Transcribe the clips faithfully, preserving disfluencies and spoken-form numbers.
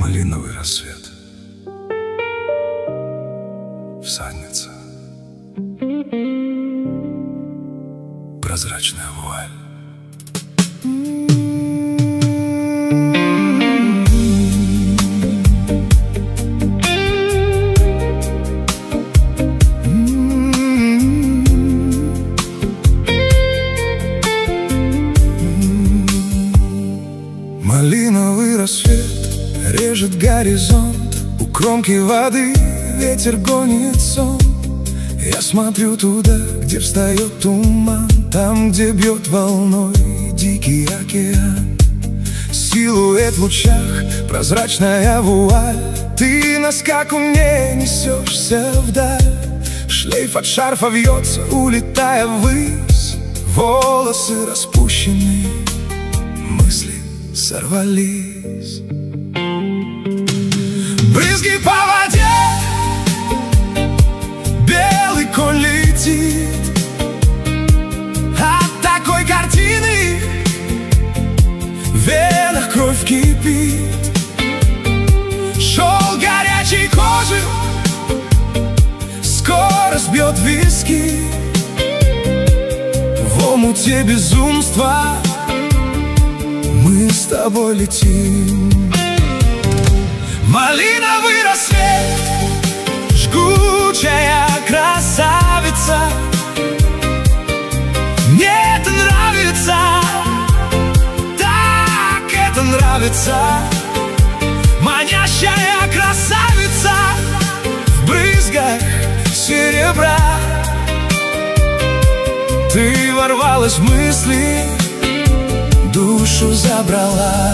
Малиновый рассвет, всадница, прозрачная вуаль. Малиновый рассвет режет горизонт, у кромки воды ветер гонит сон. Я смотрю туда, где встает туман, там, где бьет волной дикий океан. Силуэт в лучах, прозрачная вуаль. Ты на скакуне несешься вдаль. Шлейф от шарфа вьется, улетая ввысь. Волосы распущены, мысли сорвались. Брызги по воде, белый конь летит. От такой картины в венах кровь кипит. Шел горячей кожи, скорость бьет виски. В омуте безумства мы с тобой летим. Малиновый рассвет, жгучая красавица. Мне это нравится, так это нравится. Манящая красавица в брызгах серебра. Ты ворвалась в мысли, душу забрала.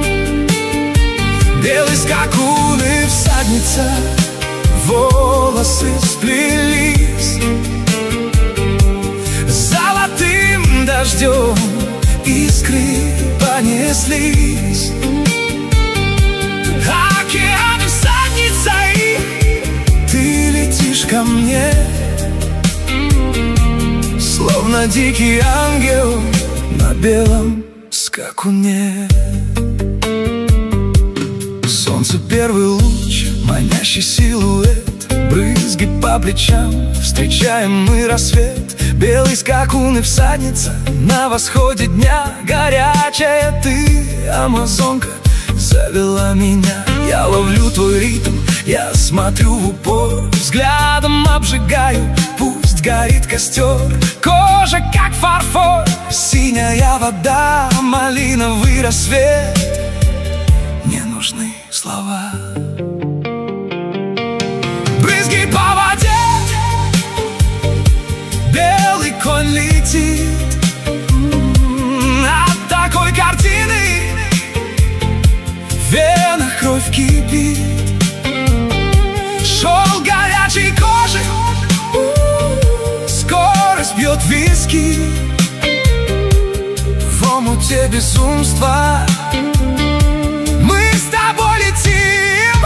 Белый скакун и всадница, волосы сплелись. Золотым дождем искры понеслись. Океан всадницей, ты летишь ко мне, словно дикий ангел на белом скакуне. Солнце первый луч, манящий силуэт, брызги по плечам, встречаем мы рассвет. Белый скакун и всадница на восходе дня. Горячая ты, амазонка, завела меня. Я ловлю твой ритм, я смотрю в упор, взглядом обжигаю, пусть горит костер. Кожа как фарфор, синяя вода, малиновый рассвет. Не нужны слова. Брызги по воде, белый конь летит. От такой картины в венах кровь кипит. Шел горячей кожи, скорость бьет виски. В омуте безумства мы с тобой летим.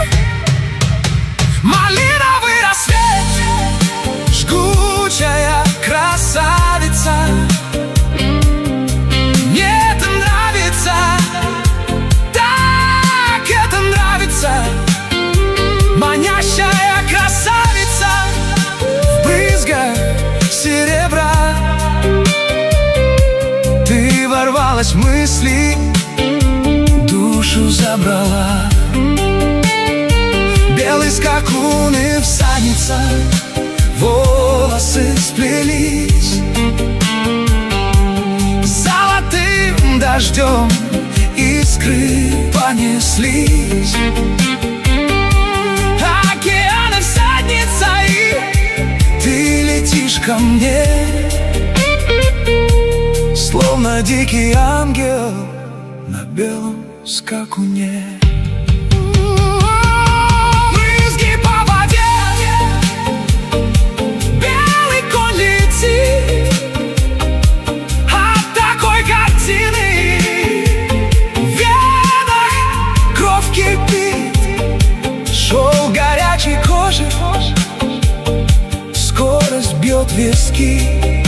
Малиновый рассвет, жгучая красавица. Мне это нравится, так это нравится. Манящая красавица в брызгах серебра. Ты ворвалась в мысли, душу забрала. Белый скакун и всадница, волосы сплелись. Золотым дождем искры понеслись. Океаны всадницей, ты летишь ко мне, словно дикий ангел на белом скакуне. Брызги по воде, белый конь летит. От такой картины в венах кровь кипит. Шел горячей кожи, скорость бьет виски.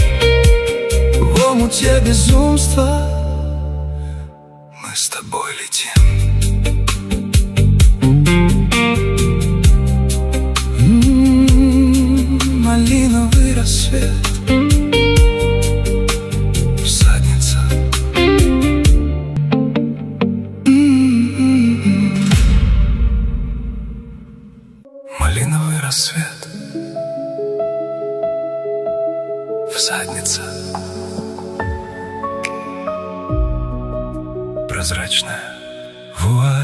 В омуте безумства мы с тобой летим. рассвет. Всадница. Малиновый рассвет. Всадница. Прозрачная вуаль.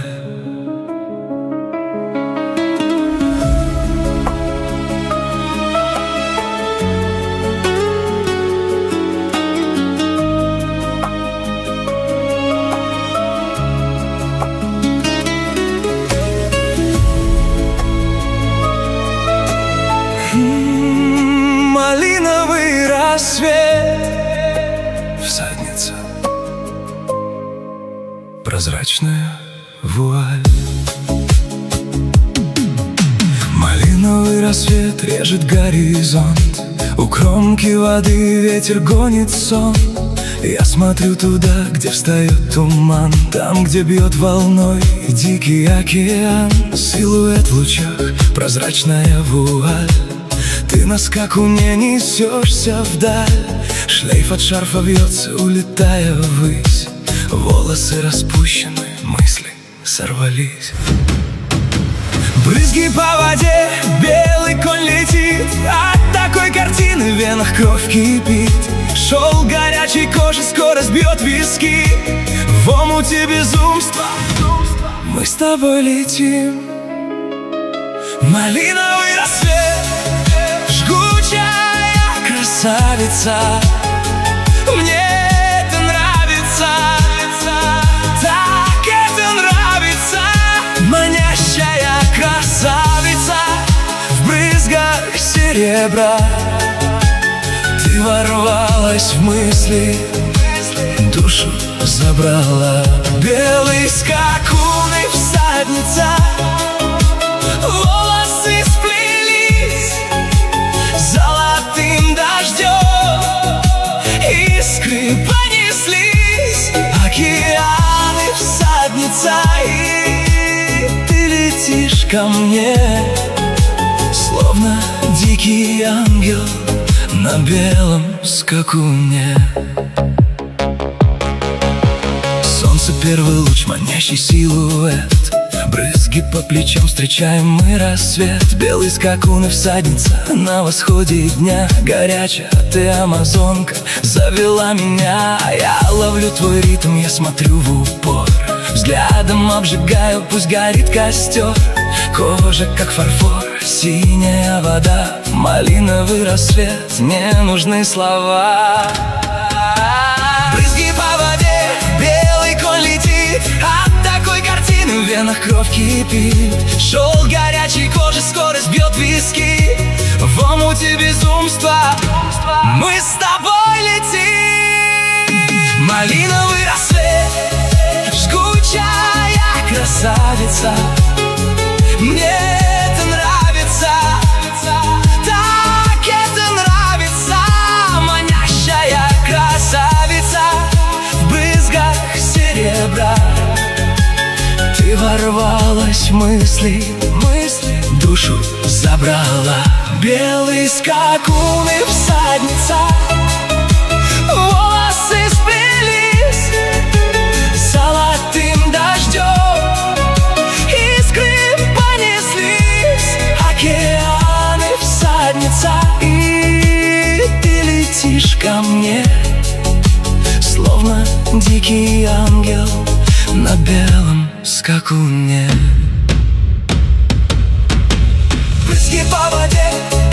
Малиновый рассвет. Всадница. Прозрачная вуаль. Малиновый рассвет режет горизонт. У кромки воды ветер гонит сон. Я смотрю туда, где встает туман, там, где бьет волной дикий океан. Силуэт в лучах, прозрачная вуаль. Ты на скакуне несешься вдаль. Шлейф от шарфа вьется, улетая ввысь. Волосы распущены, мысли сорвались. Брызги по воде, белый конь летит. От такой картины в венах кровь кипит. Шел горячей кожи, скорость бьет виски. В омуте безумства мы с тобой летим. Малиновый рассвет, жгучая красавица. Мне это нравится, так это нравится. Манящая красавица в брызгах серебра. Ты ворвалась в мысли, душу забрала. Белый скакун и всадница, волосы сплелись золотым дождем. Искры понеслись, океаны, всадница. И ты летишь ко мне, словно дикий ангел на белом скакуне. Солнце, первый луч, манящий силуэт. Брызги по плечам, встречаем мы рассвет. Белый скакун и всадница на восходе дня. Горячая ты амазонка завела меня. Я ловлю твой ритм, я смотрю в упор. Взглядом обжигаю, пусть горит костер. Кожа как фарфор, синяя вода. Малиновый рассвет, не нужны слова. Брызги по воде, белый конь летит. От такой картины в венах кровь кипит. Шел горячей кожи, скорость бьет виски. В омуте безумства мы с тобой летим. Малиновый рассвет, жгучая красавица. Мне это нравится, так это нравится. Манящая красавица в брызгах серебра. Ты ворвалась в мысли, мысли, душу забрала. Белый скакун и всадница, волосы сплелись золотым дождем. И ты летишь ко мне, словно дикий ангел на белом скакуне. Брызги по воде,